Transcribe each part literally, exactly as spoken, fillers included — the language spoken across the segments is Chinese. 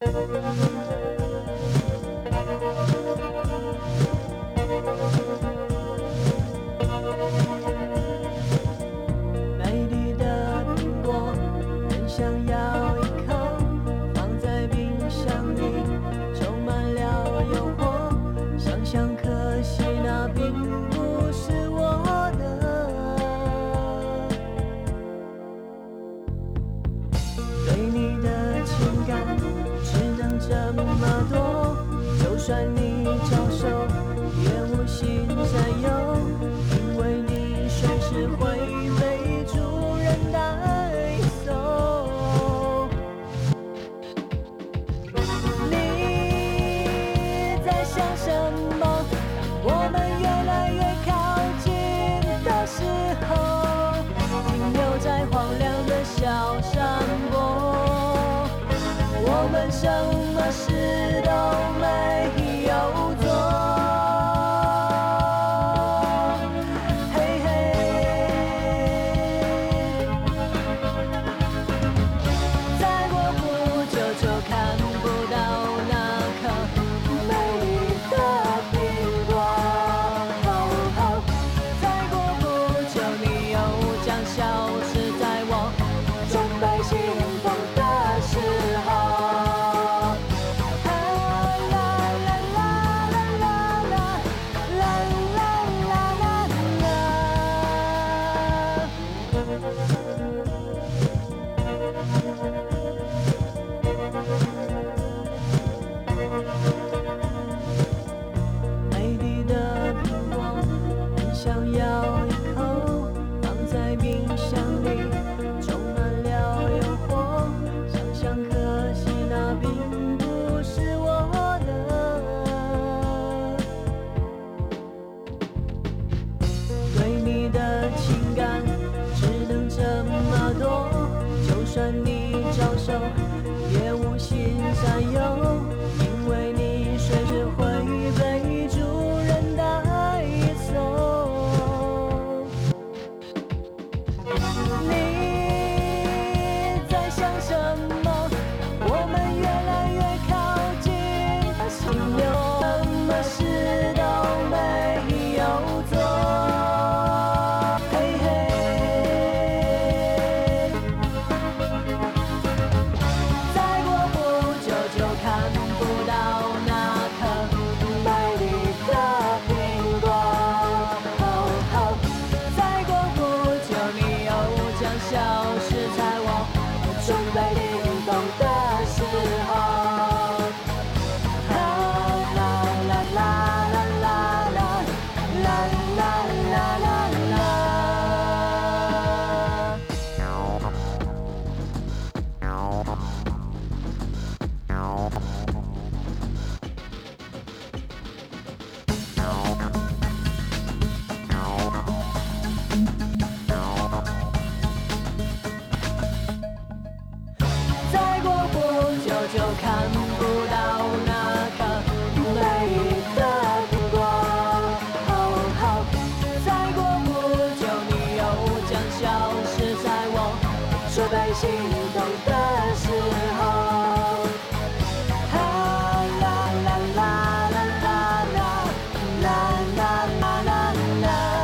美丽的苹果，很想要一口，放在冰箱里，充满了诱惑。想想可惜，那并不是我的。对你的情感只能这么多，就算你招手，也无心占有，因为你随时会被主人带走。你在想什么？我们越来越靠近的时候，停留在荒凉的小山坡，我们什么事都没有做。美丽的苹果，很想要一口，放在冰箱里，充满了诱惑。想想可惜，那并不是我的。对你的情感只能这么多，就算你招手，也无心占有，因为你随时会被主人带走。你在想什么？我们越来越靠近，停留，什么事都没有做。嘿嘿，再过不久就看不到那颗美丽的苹果。再过不久，你又将消失在我准备停动的时候。啦啦啦啦啦啦啦啦啦啦啦。再过不久就看不到那颗美丽的苹果。再过不久，你又将消失在我准备心动的时候。啦啦啦啦啦啦啦啦啦啦啦。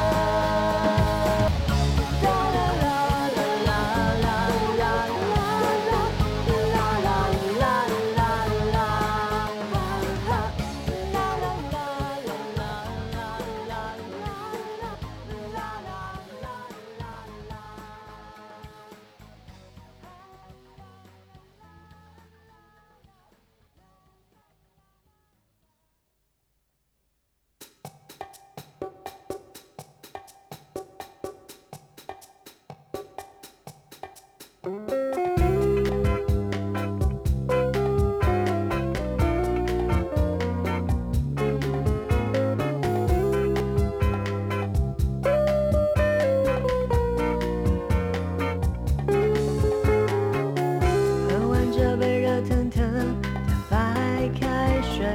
喝完这杯热腾腾的白开水，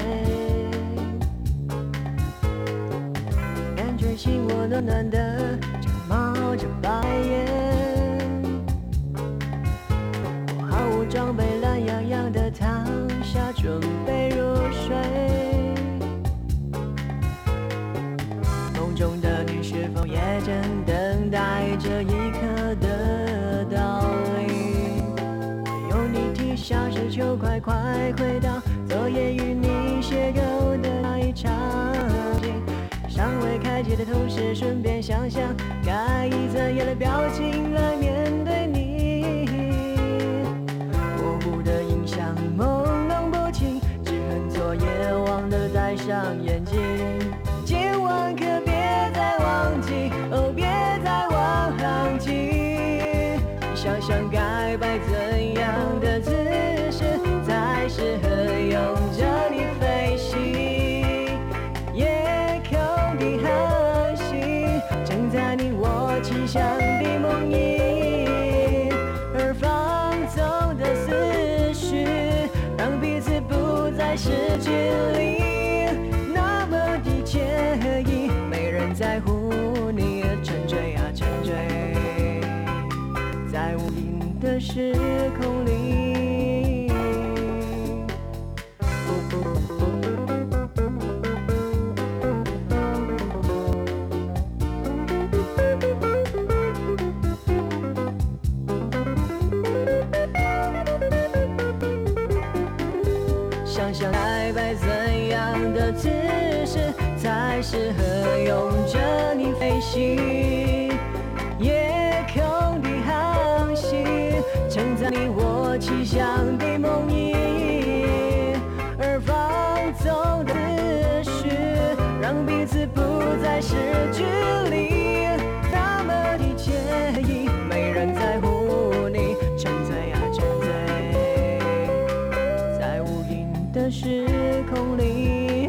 感觉心窝暖暖的，正冒着白烟。我毫无装备，懒洋洋的躺快回到昨夜与你邂逅的那一场景，尚未开启的同时，顺便想想该以怎样的表情来面对你。模糊的印象朦胧不清，只恨昨夜忘了戴上眼镜。今晚可别再忘记，哦别再忘记，想想该摆怎样的姿势才适合拥着你飞行。夜空的航行，正在你我气象的梦呓，而放纵的思绪让彼此不再是距离，那么的惬意，没人在乎你，沉醉啊沉醉，在无垠的时空里。想想该摆怎样的姿势才适合拥着你飞行。夜空的航行，承载你我气象的梦呓，而放纵的思绪让彼此不再是距离，那么的惬意，没人在乎你，沉醉啊沉醉，在无垠的时空里。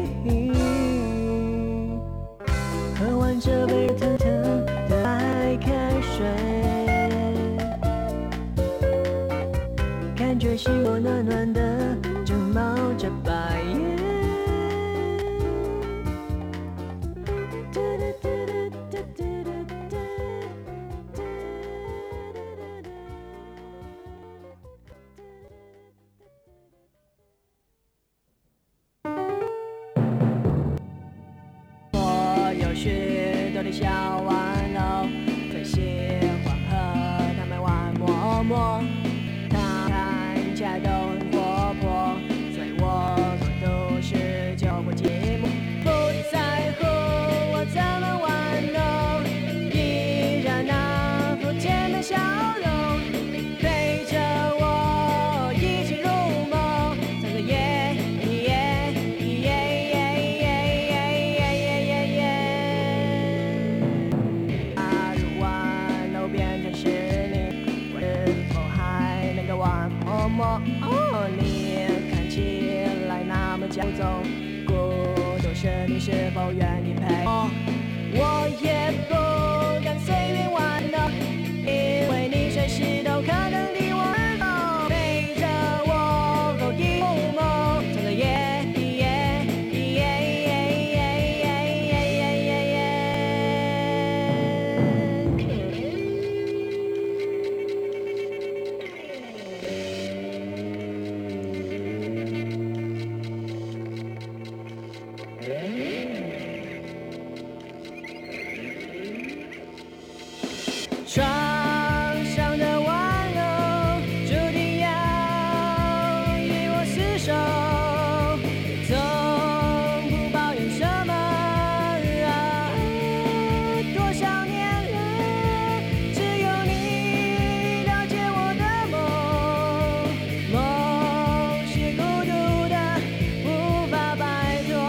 喝完这杯热腾腾的白开水，感觉心窝暖暖的，正冒着白烟。我有许多的小玩偶，最喜欢和他们玩摸摸。它看起来都很活泼，所以我过都市就不寂寞。不在乎我怎么玩弄，依然那副甜的笑容，陪着我一起入梦。整个夜夜夜夜夜夜夜夜夜，假如玩偶变成是你，我是否还能够玩摸摸？哦，你看起来那么骄纵，孤独时你是否愿意陪我？我也不敢随便玩弄，因为你随时都可能离我而走，陪着我勾一入梦，整个夜夜夜夜夜夜夜夜夜。床上的玩偶注定要与我厮守，从不抱怨什么啊，多少年了，只有你了解我的梦，梦是孤独的，无法摆脱。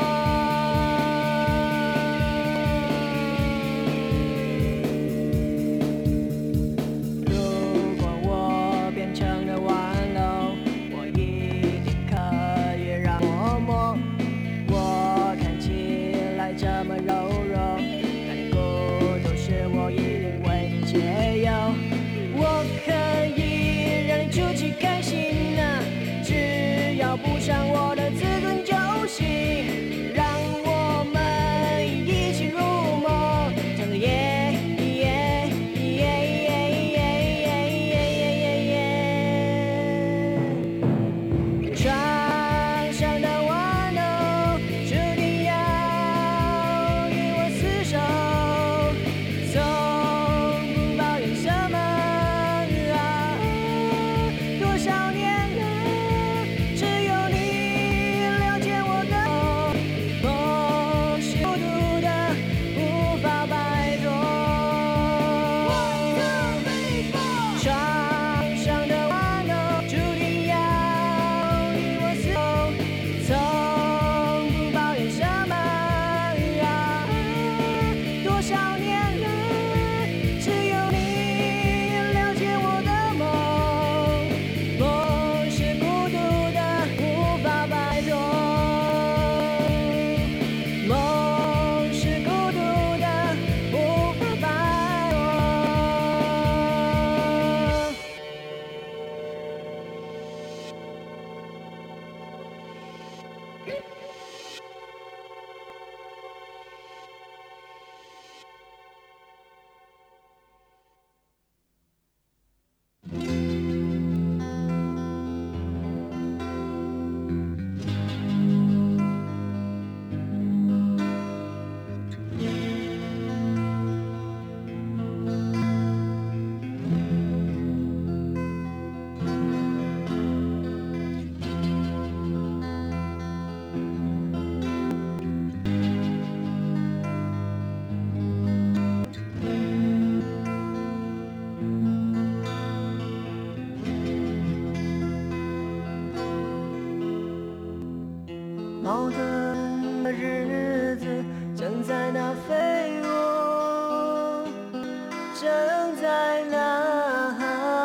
正在那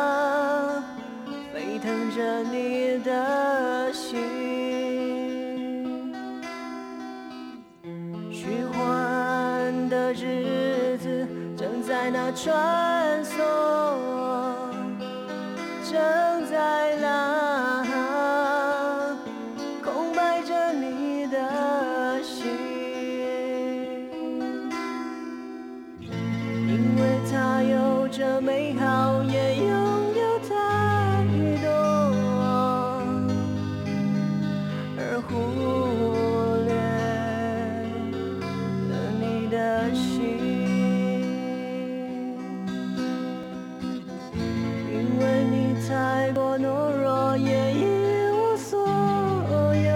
沸腾着你的心，虚幻的日子正在那穿梭，正在那空白着你的心，因为它有着美好，也拥有太多，而忽略了你的心，因为你太过懦弱，也一无所有，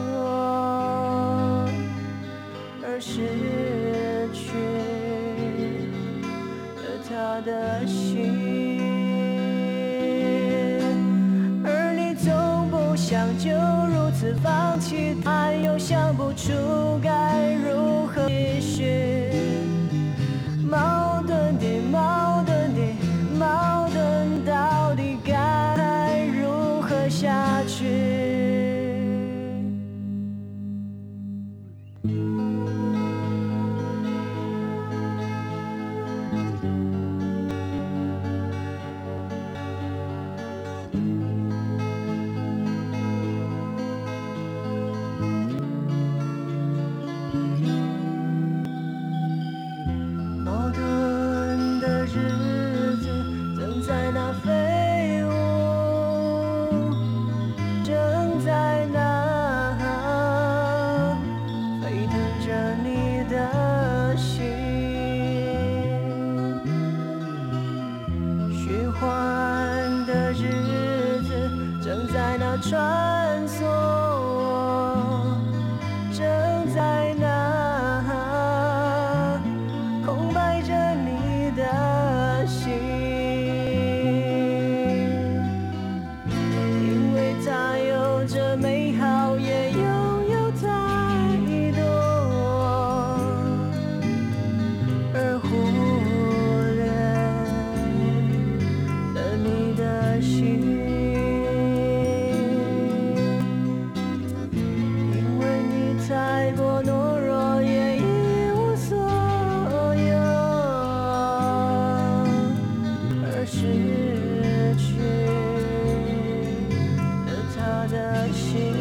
而失去了他的心，而你总不想就如此放弃他，又想不出该如何继续，矛盾的矛盾的矛盾，到底该如何下去？矛盾的日子正在那飞舞，正在那沸腾着你的心，虚幻的日子正在那穿梭，正在那空白着你的心，因为它有着美好，也拥有太多，而忽略了你的心，因为你太过懦弱，也一无所有，而失去了他的心，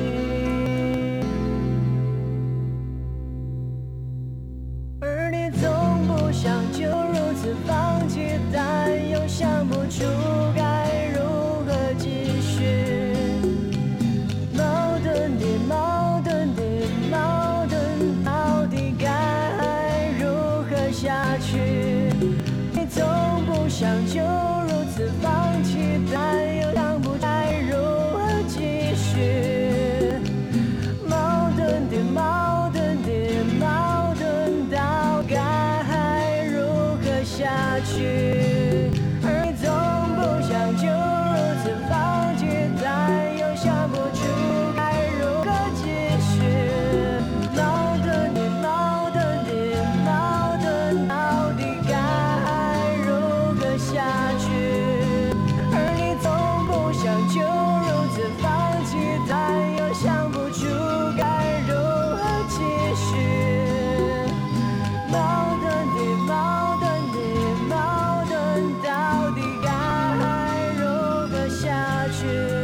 而你总不想就如此放弃，但又想不出该如何继续，矛盾的矛盾的矛盾，到底该如何下去？你总不想就如此放弃，但又想不出该如何继续，矛盾的矛盾的矛盾，到该如何下去？而你总不想就如此放弃，但又想不出该如何继续，矛盾的矛盾的矛盾，到底该如何下去？而你总不想就如此放弃，但又想不出该如何继续，矛盾的矛盾的矛盾，到底该如何下去？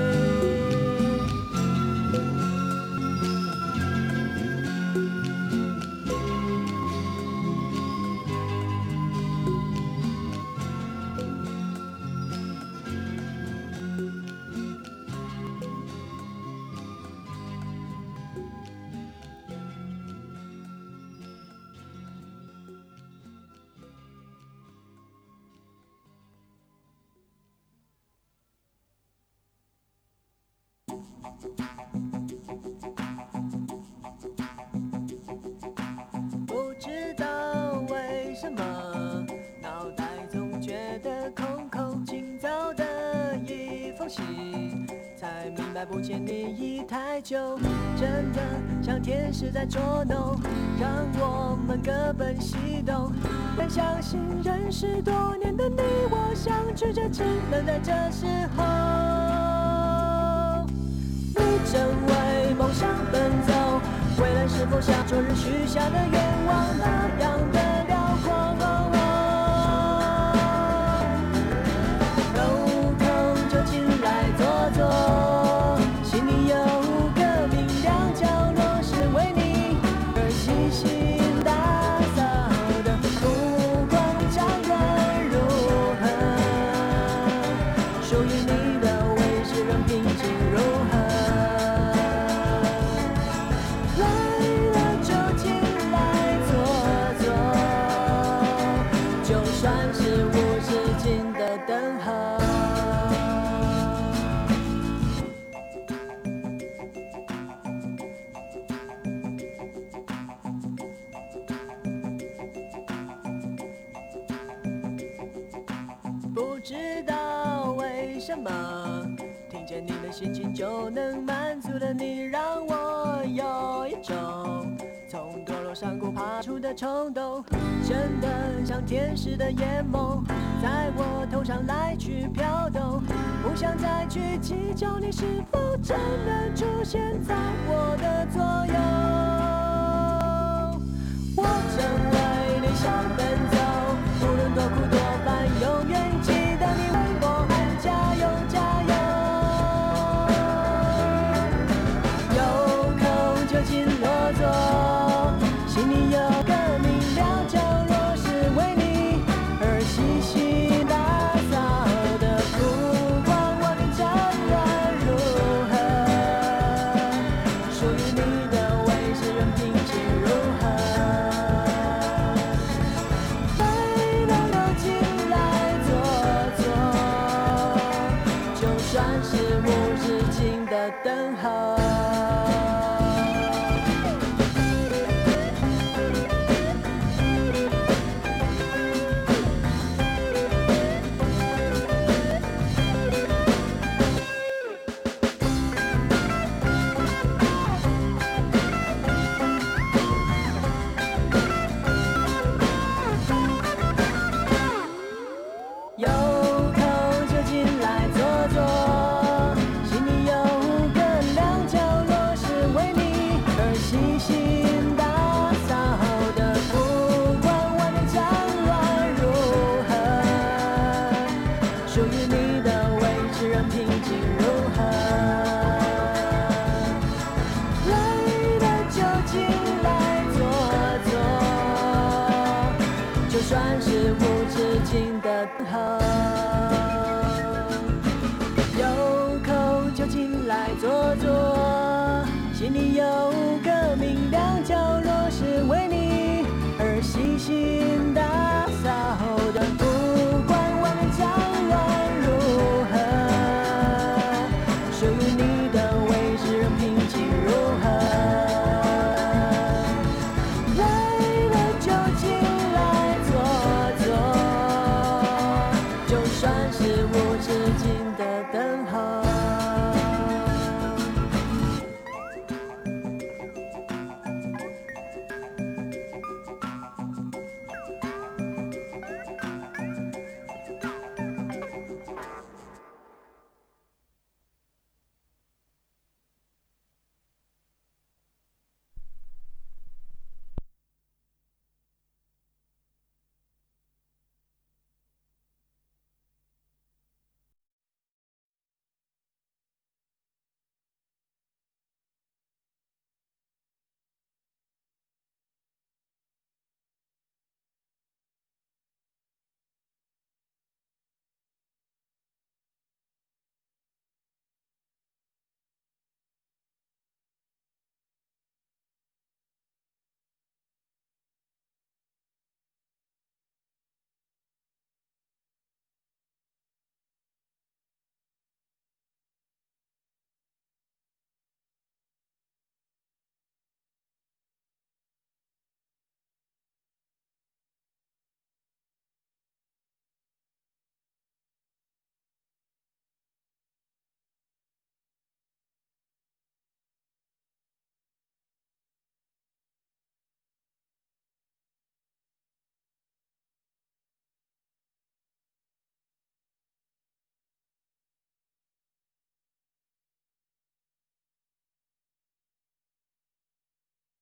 不知道为什么脑袋总觉得空空，今早的一封信才明白来不见你已太久，真的像天使在捉弄，让我们各奔西东。但相信认识多年的你我，相聚着只能在这时候。你正为梦想奔走，未来是否像昨日许下的愿望那样的辽阔？有空就进来坐坐，心里有个明亮角落是为你而细心打扫的，不管乍暖如何，属于你的未知仍平静如何。来了就进来坐坐，就算是无止境的等候。不知道为什么，听见你的心情就能满足了你，让我有一种从堕落山谷爬出的冲动，真的像天使的眼眸，在我头上来去飘动，不想再去计较你是否真能出现在我的左右。我正为理想奔走，无论多苦多烦，永远记得你为我喊加油加油。有空就请落座，心里有个明亮角落是为你而细心打扫的，不管外面战乱如何，属于你的未知仍平静如何。来了就进来坐坐，就算是无止境的等候。有空就进来坐坐，心里有个亮角落是为你而细心打扫的，不管外面战乱如何，属于你的未知仍平静如何。来了就进来坐坐，就算是无止境的等候。有空就进来坐坐，心里有个明亮角落是为你而细心打扫的，不管外面战乱如何，属于你的未知仍平静如何。来了就进来坐坐，就算是无止境